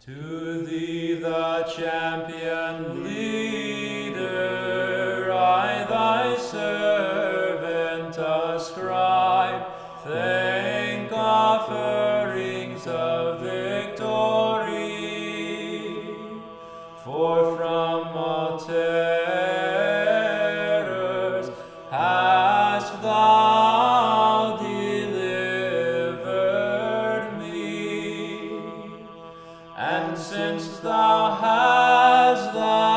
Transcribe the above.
To thee, the champion leader, I thy servant ascribe thank offerings of victory. For from all terrors hast thou delivered me, and since thou hast thy